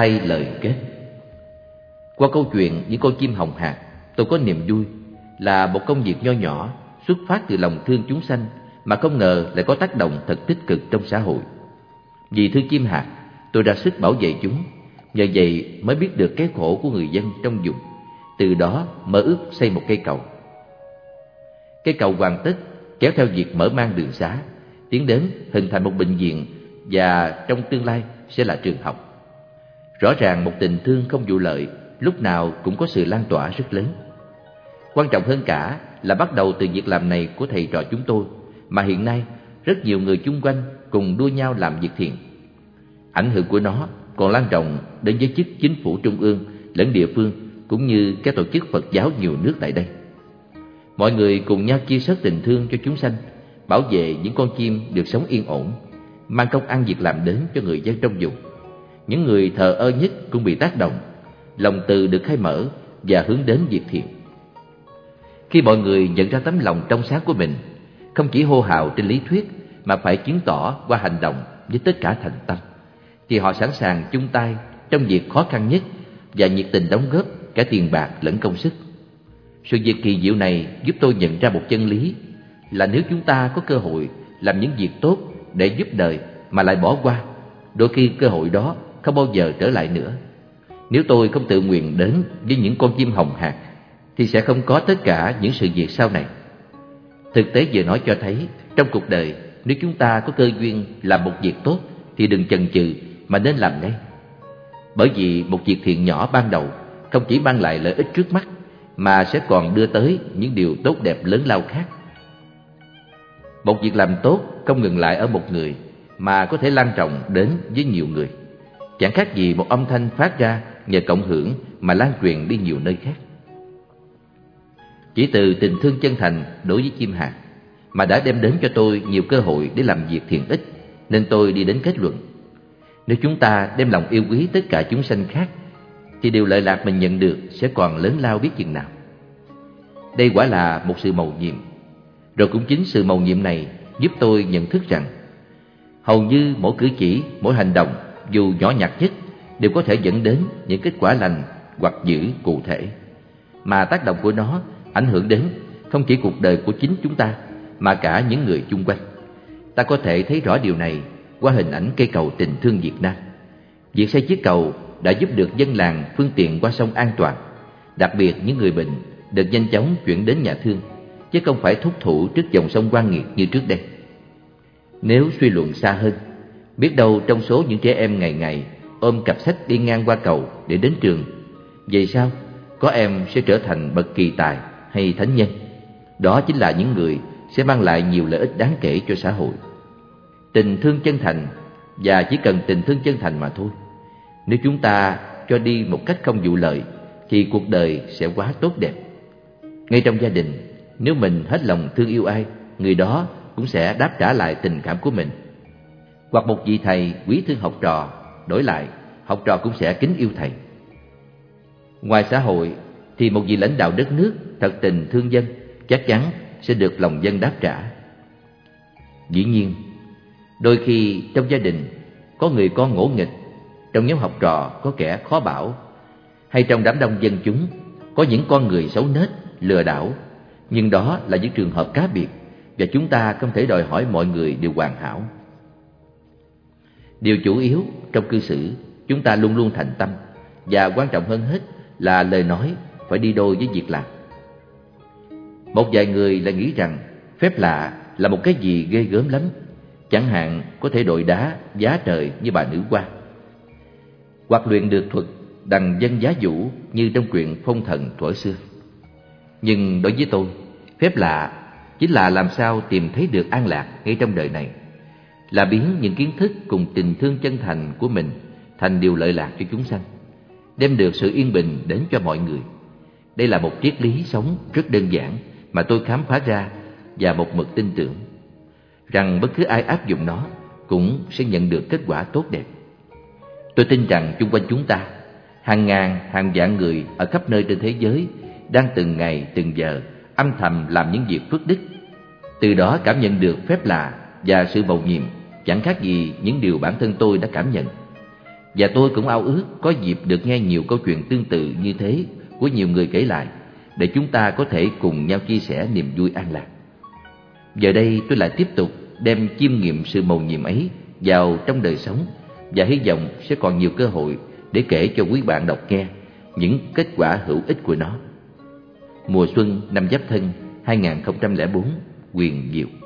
thay lời kết. Qua câu chuyện những con chim hồng hạc, tôi có niềm vui là một công việc nho nhỏ xuất phát từ lòng thương chúng sanh mà không ngờ lại có tác động thật tích cực trong xã hội. Vì thương chim hạc, tôi ra sức bảo vệ chúng, nhờ vậy mới biết được cái khổ của người dân trong vùng. Từ đó mơ ước xây một cây cầu. Cây cầu hoàn tất kéo theo việc mở mang đường xá, tiến đến hình thành một bệnh viện và trong tương lai sẽ là trường học. Rõ ràng một tình thương không vụ lợi lúc nào cũng có sự lan tỏa rất lớn. Quan trọng hơn cả là bắt đầu từ việc làm này của thầy trò chúng tôi, mà hiện nay rất nhiều người chung quanh cùng đua nhau làm việc thiện. Ảnh hưởng của nó còn lan rộng đến giới chức chính phủ trung ương lẫn địa phương, cũng như các tổ chức Phật giáo nhiều nước tại đây. Mọi người cùng nhau chia sẻ tình thương cho chúng sanh, bảo vệ những con chim được sống yên ổn, mang công ăn việc làm đến cho người dân trong vùng. Những người thờ ơ nhất cũng bị tác động, lòng từ được khai mở và hướng đến việc thiện. Khi mọi người nhận ra tấm lòng trong sáng của mình, không chỉ hô hào trên lý thuyết mà phải chứng tỏ qua hành động với tất cả thành tâm, thì họ sẵn sàng chung tay trong việc khó khăn nhất và nhiệt tình đóng góp cả tiền bạc lẫn công sức. Sự việc kỳ diệu này giúp tôi nhận ra một chân lý là nếu chúng ta có cơ hội làm những việc tốt để giúp đời mà lại bỏ qua, đôi khi cơ hội đó không bao giờ trở lại nữa. Nếu tôi không tự nguyện đến với những con chim hồng hạc thì sẽ không có tất cả những sự việc sau này. Thực tế vừa nói cho thấy, trong cuộc đời, nếu chúng ta có cơ duyên làm một việc tốt thì đừng chần chừ mà nên làm ngay. Bởi vì một việc thiện nhỏ ban đầu không chỉ mang lại lợi ích trước mắt mà sẽ còn đưa tới những điều tốt đẹp lớn lao khác. Một việc làm tốt không ngừng lại ở một người mà có thể lan rộng đến với nhiều người. Chẳng khác gì một âm thanh phát ra nhờ cộng hưởng mà lan truyền đi nhiều nơi khác. Chỉ từ tình thương chân thành đối với chim hạc mà đã đem đến cho tôi nhiều cơ hội để làm việc thiện ích, nên tôi đi đến kết luận: nếu chúng ta đem lòng yêu quý tất cả chúng sanh khác thì điều lợi lạc mình nhận được sẽ còn lớn lao biết chừng nào. Đây quả là một sự mầu nhiệm. Rồi cũng chính sự mầu nhiệm này giúp tôi nhận thức rằng hầu như mỗi cử chỉ, mỗi hành động dù nhỏ nhặt nhất đều có thể dẫn đến những kết quả lành hoặc dữ cụ thể, mà tác động của nó ảnh hưởng đến không chỉ cuộc đời của chính chúng ta mà cả những người chung quanh. Ta có thể thấy rõ điều này qua hình ảnh cây cầu tình thương Việt Nam. Việc xây chiếc cầu đã giúp được dân làng phương tiện qua sông an toàn, đặc biệt những người bệnh được nhanh chóng chuyển đến nhà thương, chứ không phải thúc thủ trước dòng sông oan nghiệt như trước đây. Nếu suy luận xa hơn, biết đâu trong số những trẻ em ngày ngày ôm cặp sách đi ngang qua cầu để đến trường, vậy sao có em sẽ trở thành bậc kỳ tài hay thánh nhân. Đó chính là những người sẽ mang lại nhiều lợi ích đáng kể cho xã hội. Tình thương chân thành, và chỉ cần tình thương chân thành mà thôi, nếu chúng ta cho đi một cách không vụ lợi thì cuộc đời sẽ quá tốt đẹp. Ngay trong gia đình, nếu mình hết lòng thương yêu ai, người đó cũng sẽ đáp trả lại tình cảm của mình. Hoặc một vị thầy quý thương học trò, đổi lại học trò cũng sẽ kính yêu thầy. Ngoài xã hội thì một vị lãnh đạo đất nước thật tình thương dân chắc chắn sẽ được lòng dân đáp trả. Dĩ nhiên, đôi khi trong gia đình có người con ngỗ nghịch, trong nhóm học trò có kẻ khó bảo, hay trong đám đông dân chúng có những con người xấu nết, lừa đảo. Nhưng đó là những trường hợp cá biệt, và chúng ta không thể đòi hỏi mọi người đều hoàn hảo. Điều chủ yếu trong cư xử, chúng ta luôn luôn thành tâm, và quan trọng hơn hết là lời nói phải đi đôi với việc làm. Một vài người lại nghĩ rằng phép lạ là một cái gì ghê gớm lắm, chẳng hạn có thể đội đá giá trời như bà nữ quan, hoặc luyện được thuật đằng dân giá vũ như trong truyện phong thần thuở xưa. Nhưng đối với tôi, phép lạ chính là làm sao tìm thấy được an lạc ngay trong đời này, là biến những kiến thức cùng tình thương chân thành của mình thành điều lợi lạc cho chúng sanh, đem được sự yên bình đến cho mọi người. Đây là một triết lý sống rất đơn giản mà tôi khám phá ra, và một mực tin tưởng rằng bất cứ ai áp dụng nó cũng sẽ nhận được kết quả tốt đẹp. Tôi tin rằng chung quanh chúng ta, hàng ngàn, hàng vạn người ở khắp nơi trên thế giới đang từng ngày, từng giờ âm thầm làm những việc phước đức, từ đó cảm nhận được phép lạ và sự mầu nhiệm chẳng khác gì những điều bản thân tôi đã cảm nhận. Và tôi cũng ao ước có dịp được nghe nhiều câu chuyện tương tự như thế của nhiều người kể lại, để chúng ta có thể cùng nhau chia sẻ niềm vui an lạc. Giờ đây tôi lại tiếp tục đem chiêm nghiệm sự mầu nhiệm ấy vào trong đời sống, và hy vọng sẽ còn nhiều cơ hội để kể cho quý bạn đọc nghe những kết quả hữu ích của nó. Mùa xuân năm Giáp Thân 2004, Quyền Diệu.